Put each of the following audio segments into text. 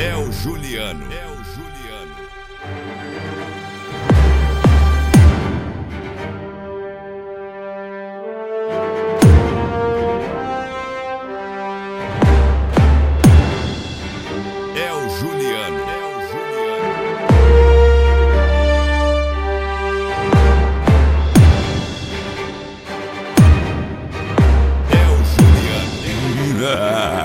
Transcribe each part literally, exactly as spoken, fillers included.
É o Juliano. É o Juliano. É o Juliano. É o Juliano. É o Juliano.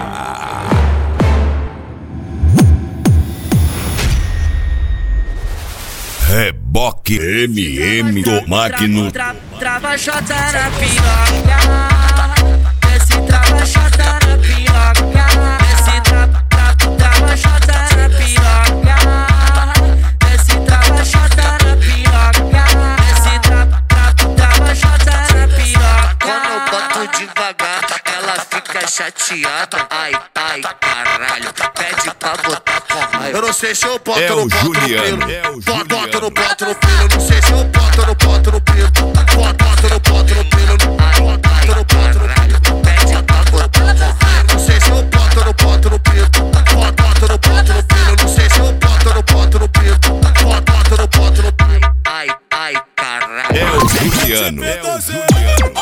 Reboque M M do Magno. Tra, trava chota na piroca. Esse trava chota na piroca. Esse trava, trava, trava chota na piroca. Esse trava chota na piroca. Esse trava, trava, trava chota na piroca. Quando eu boto devagar, ela fica chateada. Ai, ai, caralho, pede pra botar com raiva. Eu não sei se eu boto É no o boto Juliano. no É pelo. o Boto Juliano. no boto no pelo. Eu não sei se eu boto no boto no pelo. Boto no boto no pelo. Boto no boto no pelo. Pede pra botar com raiva. Eu não sei se eu boto no boto no pelo. Boto no boto no pelo. Eu não sei se eu boto no boto no pelo. Boto no boto no pelo. Ai, ai, caralho. É o Juliano. É o Juliano.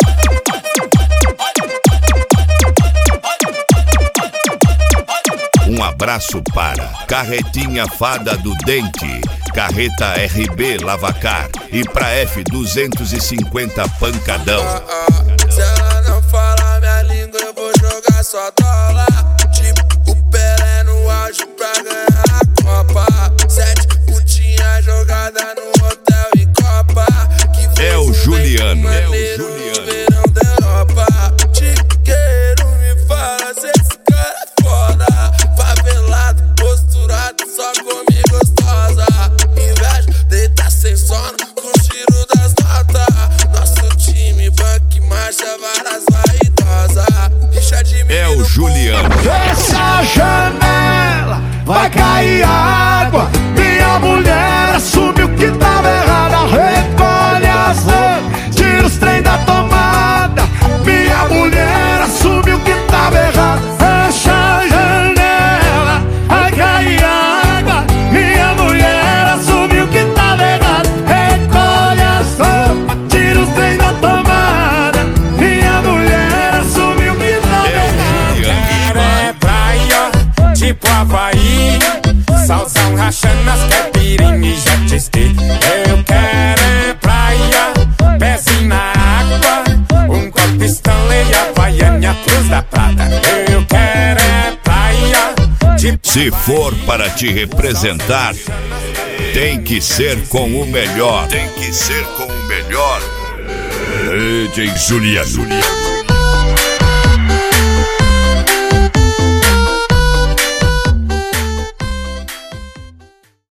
Um abraço para Carretinha Fada do Dente, Carreta R B Lavacar e pra F duzentos e cinquenta Pancadão. Se ela não falar minha língua, eu vou jogar só dólar. Tipo o Pelé no auge pra ganhar a Copa. Sete putinhas jogadas no hotel em Copa. Que É o Juliano. É o Juliano. verão da Europa. Tiqueiro me fala se esse cara é foda. Favelado, posturado, só come gostosa. Inveja, deita sem sono, com tiro das notas. Nosso time, banque, marcha, varas vaidosas. Rixa de É o menino, Juliano. Fecha a janela, vai cair água. Minha mulher assume o que tava errado. Recolhe as mãos, tira os trem da tomada. Minha mulher assume o que tava errado. Fecha a janela, vai cair água. Minha mulher assume o que tava errado. Recolhe as mãos, tira os trem da tomada. Minha mulher assume o que tava errado. Juliano. É praia, tipo Havaí, salsão rachando as caipirinhas e jet ski. Eu quero é praia, pezinho na água, um copo Stanley, Havaiana e a Cruz da Prata. Eu quero é praia, tipo Se for para te representar, tem que ser com o melhor. Tem que ser com o melhor. D J Juliano.